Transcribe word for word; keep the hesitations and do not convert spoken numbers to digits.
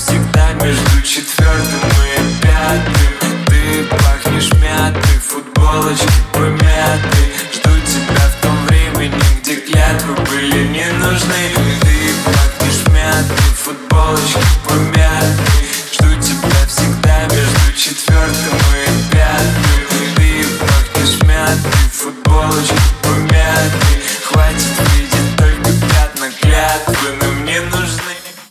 всегда между четвертым и пятым. Ты пахнешь мятой, футболочки помятой. Жду тебя в том времени, где клятвы были не нужны.